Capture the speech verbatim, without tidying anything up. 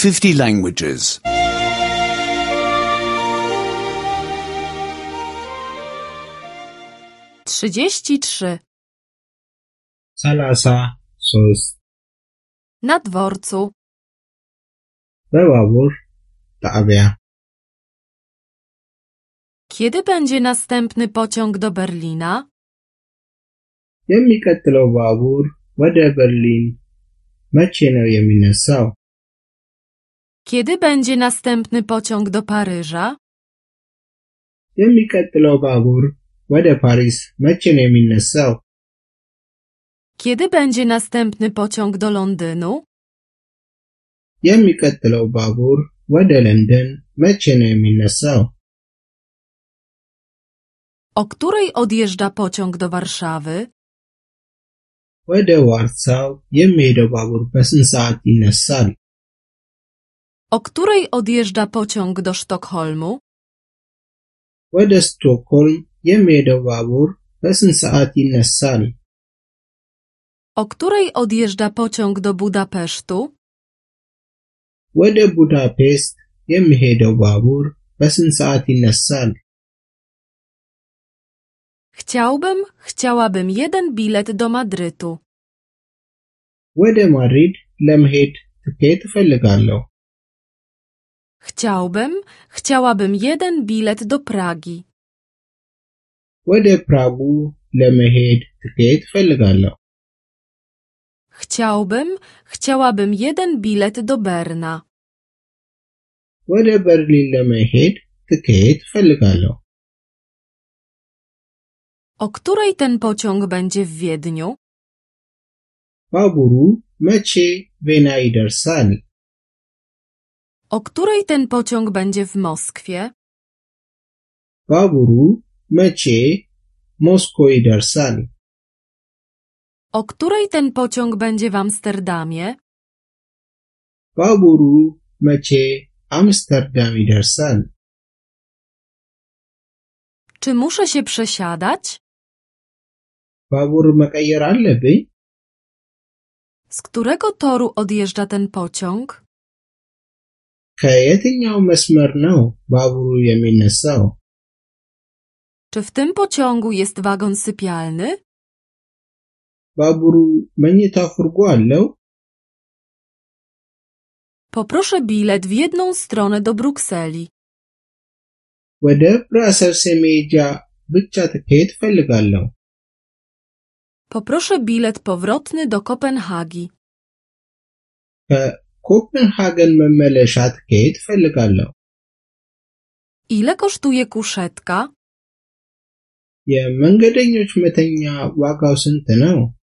fifty languages. trzydzieści trzy. ሰላሳ ሶስት Na dworcu. በባቡር ጣቢያ Kiedy będzie następny pociąg do Berlina? የሚቀጥለው ባቡር ወደ በርሊን መቼ ነው የሚነሳው? Kiedy będzie następny pociąg do Paryża? የሚቀጥለው ባቡር ወደ ፓሪስ መቼ ነው የሚነሳው? Kiedy będzie następny pociąg do Londynu? የሚቀጥለው ባቡር ወደ ለንደን መቼ ነው የሚነሳው? O której odjeżdża pociąg do Warszawy? ወደ ዋርሳው የሚሄደው ባቡር በስንት ሰዓት ይነሳል? O której odjeżdża pociąg do Sztokholmu? ወደ ስቶክሆልም የሚሄደው ባቡር በስንት ሰዓት ይነሳል? O której odjeżdża pociąg do Budapesztu? ወደ ቡዳፔስት የሚሄደው ባቡር በስንት ሰዓት ይነሳል? Chciałbym, chciałabym jeden bilet do Madrytu. ወደ ማድሪድ ለመሄድ ትኬት እፈልጋለሁ። Chciałbym, chciałabym jeden bilet do Pragi. ወደ ፕራጉ ለመሄድ ትኬት እፈልጋለሁ። Chciałbym, chciałabym jeden bilet do Berna. ወደ በርሊን ለመሄድ ትኬት እፈልጋለሁ። O której ten pociąg będzie w Wiedniu? ባቡሩ መቼ ቬና ይደርሳል? O której ten pociąg będzie w Moskwie? ባቡሩ መቼ ሞስኮ ይደርሳል? O której ten pociąg będzie w Amsterdamie? ባቡሩ መቼ አምስተርዳም ይደርሳል? Czy muszę się przesiadać? ባቡር መቀየር አለብኝ? Z którego toru odjeżdża ten pociąg? ከየትኛው መስመር ነው ባቡሩ የሚነሳው? Czy w tym pociągu jest wagon sypialny? ባቡሩ መኝታ ፉርጎ አለው? Poproszę bilet w jedną stronę do Brukseli. ወደ ብራሰልስ የመሄጃ ብቻ ትኬት እፈልጋለሁ። Poproszę bilet powrotny do Kopenhagi. ከኮፐንሃገን መመለሻ ትኬት እፈልጋለሁ። Ile kosztuje kuszetka? የመንገደኞች መተኛ ዋጋው ስንት ነው?